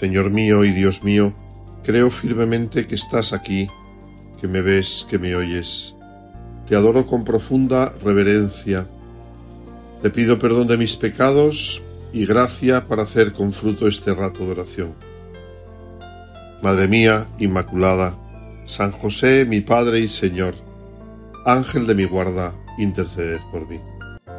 Señor mío y Dios mío, creo firmemente que estás aquí, que me ves, que me oyes. Te adoro con profunda reverencia. Te pido perdón de mis pecados y gracia para hacer con fruto este rato de oración. Madre mía, Inmaculada, San José, mi Padre y Señor, Ángel de mi guarda, interceded por mí.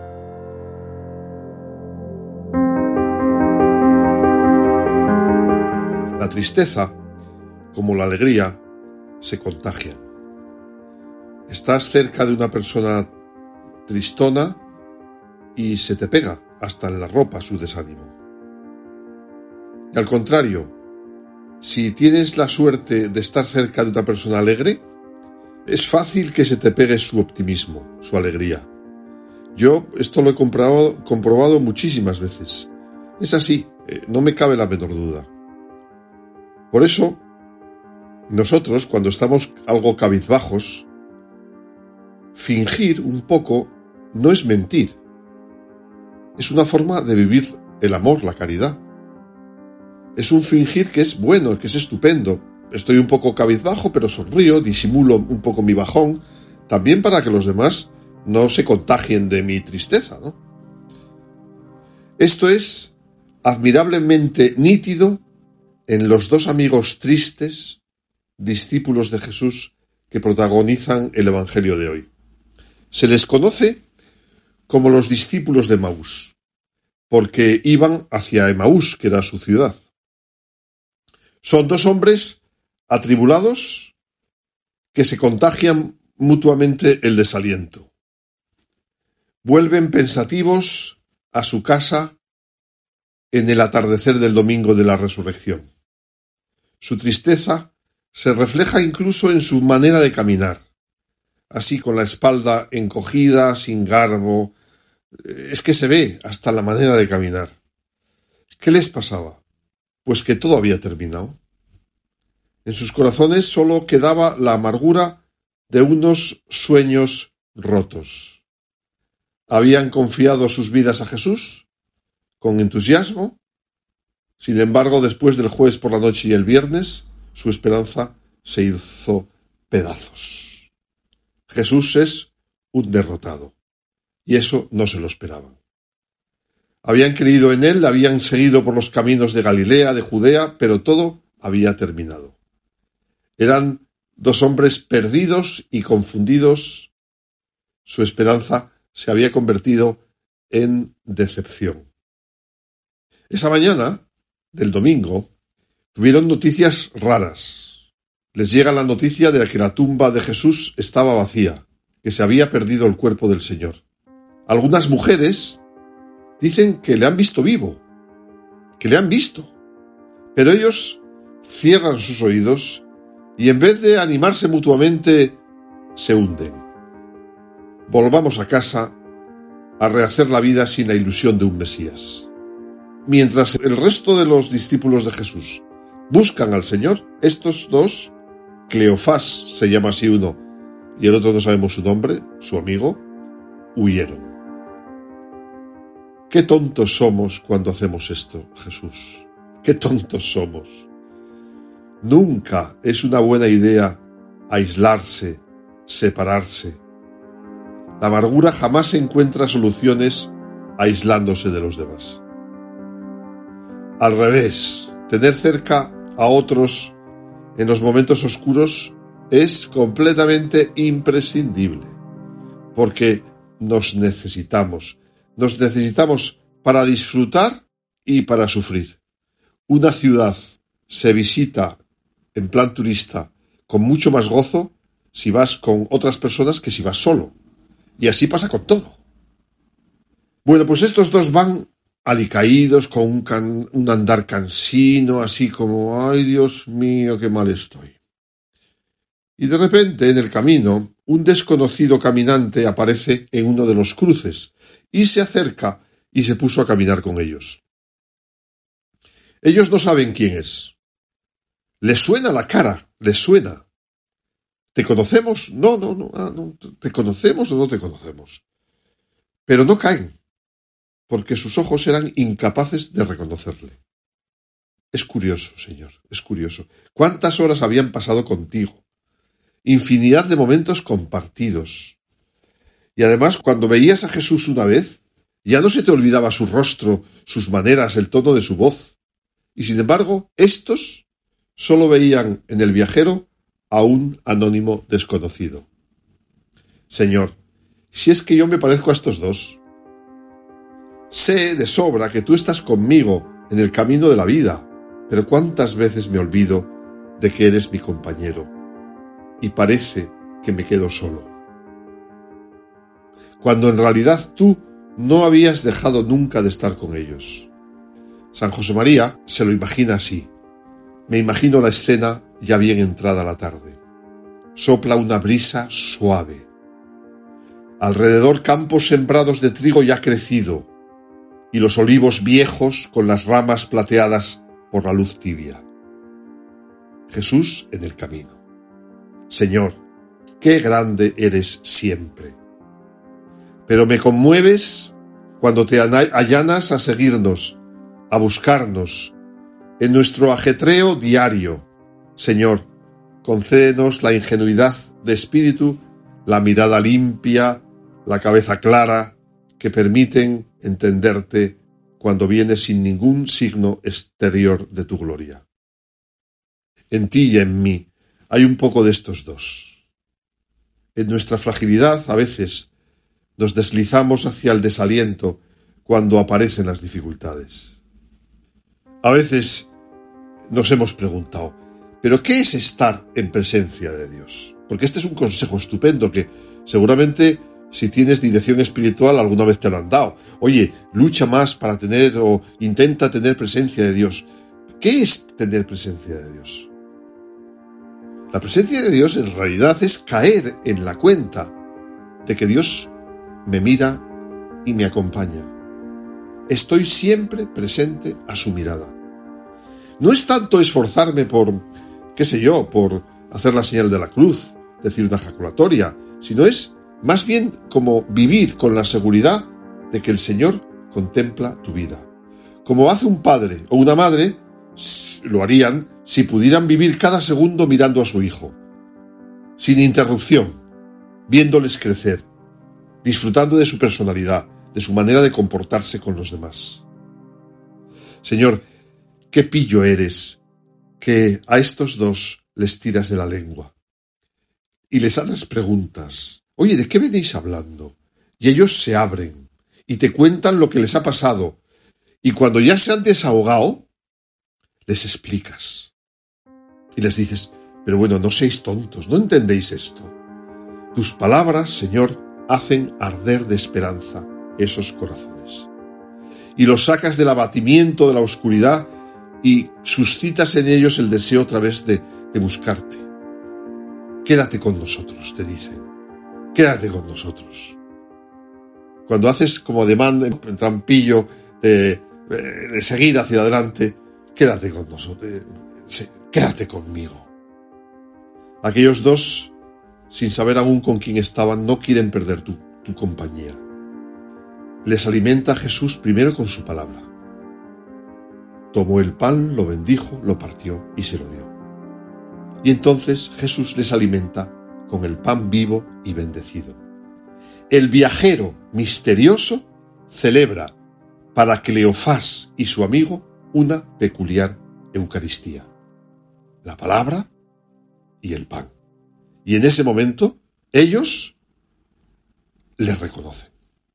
La tristeza, como la alegría, se contagian. Estás cerca de una persona tristona y se te pega hasta en la ropa su desánimo. Y al contrario, si tienes la suerte de estar cerca de una persona alegre, es fácil que se te pegue su optimismo, su alegría. Yo esto lo he comprobado muchísimas veces. Es así, no me cabe la menor duda. Por eso, nosotros, cuando estamos algo cabizbajos, fingir un poco no es mentir. Es una forma de vivir el amor, la caridad. Es un fingir que es bueno, que es estupendo. Estoy un poco cabizbajo, pero sonrío, disimulo un poco mi bajón, también para que los demás no se contagien de mi tristeza, ¿no? Esto es admirablemente nítido en los dos amigos tristes, discípulos de Jesús, que protagonizan el Evangelio de hoy. Se les conoce como los discípulos de Emaús, porque iban hacia Emaús, que era su ciudad. Son dos hombres atribulados que se contagian mutuamente el desaliento. Vuelven pensativos a su casa en el atardecer del domingo de la resurrección. Su tristeza se refleja incluso en su manera de caminar, así con la espalda encogida, sin garbo. Es que se ve hasta la manera de caminar. ¿Qué les pasaba? Pues que todo había terminado. En sus corazones solo quedaba la amargura de unos sueños rotos. Habían confiado sus vidas a Jesús con entusiasmo. Sin embargo, después del jueves por la noche y el viernes, su esperanza se hizo pedazos. Jesús es un derrotado, y eso no se lo esperaban. Habían creído en él, habían seguido por los caminos de Galilea, de Judea, pero todo había terminado. Eran dos hombres perdidos y confundidos. Su esperanza se había convertido en decepción. Esa mañana del domingo tuvieron noticias raras. Les llega la noticia de que la tumba de Jesús estaba vacía, que se había perdido el cuerpo del Señor. Algunas mujeres dicen que le han visto vivo, que le han visto, pero ellos cierran sus oídos y en vez de animarse mutuamente, se hunden. Volvamos a casa a rehacer la vida sin la ilusión de un Mesías. Mientras el resto de los discípulos de Jesús buscan al Señor, estos dos, Cleofás se llama así uno y el otro no sabemos su nombre, su amigo, huyeron. Qué tontos somos cuando hacemos esto, Jesús. Qué tontos somos. Nunca es una buena idea aislarse, separarse. La amargura jamás encuentra soluciones aislándose de los demás. Al revés, tener cerca a otros en los momentos oscuros es completamente imprescindible, porque nos necesitamos para disfrutar y para sufrir. Una ciudad se visita en plan turista con mucho más gozo si vas con otras personas que si vas solo, y así pasa con todo. Bueno, pues estos dos van alicaídos, con un andar cansino, así como, ¡ay, Dios mío, qué mal estoy! Y de repente, en el camino, un desconocido caminante aparece en uno de los cruces, y se acerca y se puso a caminar con ellos. Ellos no saben quién es. Les suena la cara, les suena. ¿Te conocemos? No. ¿Te conocemos o no te conocemos? Pero no caen, porque sus ojos eran incapaces de reconocerle. Es curioso, Señor, es curioso. ¿Cuántas horas habían pasado contigo? Infinidad de momentos compartidos. Y además, cuando veías a Jesús una vez, ya no se te olvidaba su rostro, sus maneras, el tono de su voz. Y sin embargo, estos solo veían en el viajero a un anónimo desconocido. Señor, si es que yo me parezco a estos dos. Sé de sobra que tú estás conmigo en el camino de la vida, pero cuántas veces me olvido de que eres mi compañero y parece que me quedo solo. Cuando en realidad tú no habías dejado nunca de estar con ellos. San José María se lo imagina así. Me imagino la escena ya bien entrada la tarde. Sopla una brisa suave. Alrededor campos sembrados de trigo ya crecido y los olivos viejos con las ramas plateadas por la luz tibia. Jesús en el camino. Señor, qué grande eres siempre. Pero me conmueves cuando te allanas a seguirnos, a buscarnos, en nuestro ajetreo diario. Señor, concédenos la ingenuidad de espíritu, la mirada limpia, la cabeza clara, que permiten entenderte cuando vienes sin ningún signo exterior de tu gloria. En ti y en mí hay un poco de estos dos. En nuestra fragilidad, a veces, nos deslizamos hacia el desaliento cuando aparecen las dificultades. A veces nos hemos preguntado, ¿pero qué es estar en presencia de Dios? Porque este es un consejo estupendo que seguramente si tienes dirección espiritual alguna vez te lo han dado. Oye, lucha más para tener o intenta tener presencia de Dios. ¿Qué es tener presencia de Dios? La presencia de Dios en realidad es caer en la cuenta de que Dios me mira y me acompaña. Estoy siempre presente a su mirada. No es tanto esforzarme por, por hacer la señal de la cruz, decir una ejaculatoria, sino es más bien como vivir con la seguridad de que el Señor contempla tu vida. Como hace un padre o una madre, lo harían si pudieran vivir cada segundo mirando a su hijo, sin interrupción, viéndoles crecer, disfrutando de su personalidad, de su manera de comportarse con los demás. Señor, qué pillo eres, que a estos dos les tiras de la lengua y les haces preguntas. Oye, ¿de qué venís hablando? Y ellos se abren y te cuentan lo que les ha pasado. Y cuando ya se han desahogado, les explicas. Y les dices, pero bueno, no seáis tontos, no entendéis esto. Tus palabras, Señor, hacen arder de esperanza esos corazones. Y los sacas del abatimiento, de la oscuridad, y suscitas en ellos el deseo otra vez de buscarte. Quédate con nosotros, te dicen. Quédate con nosotros. Cuando haces como ademán en trampillo de seguir hacia adelante, quédate con nosotros, quédate conmigo. Aquellos dos, sin saber aún con quién estaban, no quieren perder tu compañía. Les alimenta Jesús primero con su palabra. Tomó el pan, lo bendijo, lo partió y se lo dio. Y entonces Jesús les alimenta con el pan vivo y bendecido. El viajero misterioso celebra para Cleofás y su amigo una peculiar Eucaristía. La palabra y el pan. Y en ese momento ellos le reconocen.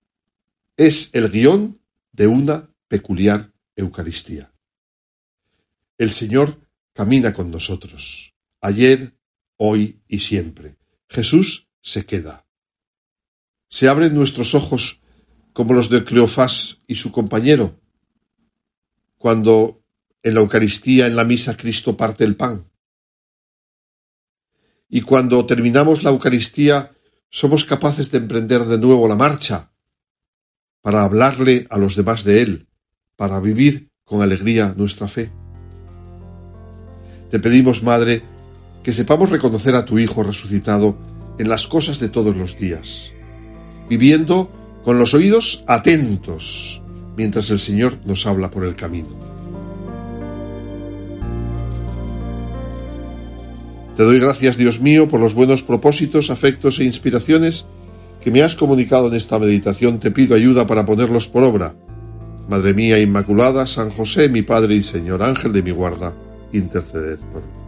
Es el guión de una peculiar Eucaristía. El Señor camina con nosotros, ayer, hoy y siempre. Jesús se queda. Se abren nuestros ojos como los de Cleofás y su compañero, cuando en la Eucaristía, en la misa, Cristo parte el pan. Y cuando terminamos la Eucaristía, somos capaces de emprender de nuevo la marcha para hablarle a los demás de Él, para vivir con alegría nuestra fe. Te pedimos, Madre, que sepamos reconocer a tu Hijo resucitado en las cosas de todos los días, viviendo con los oídos atentos mientras el Señor nos habla por el camino. Te doy gracias, Dios mío, por los buenos propósitos, afectos e inspiraciones que me has comunicado en esta meditación. Te pido ayuda para ponerlos por obra. Madre mía Inmaculada, San José, mi Padre y Señor, ángel de mi guarda, interceded por mí.